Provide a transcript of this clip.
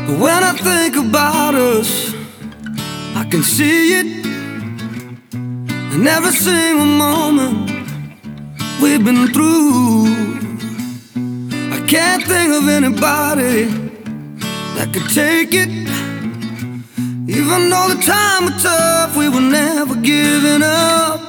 But when I think about us, I can see it in every single moment we've been through. I can't think of anybody that could take it. Even though the time was tough, we were never giving up.